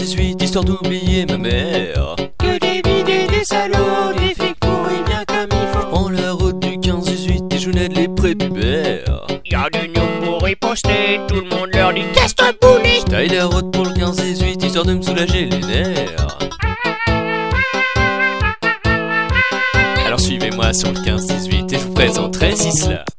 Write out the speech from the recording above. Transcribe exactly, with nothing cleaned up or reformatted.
dix-huit, histoire d'oublier ma mère. Que des bidets, des salauds, des flics pourris bien comme il faut. Prends la route du quinze dix-huit, des jeunettes les prépubères. Y'a du nous pour riposter, tout le monde leur dit casse-toi bouli. Taille la route pour le quinze dix-huit, histoire de me soulager les nerfs. Alors suivez-moi sur le quinze dix-huit et je vous présenterai Sisla.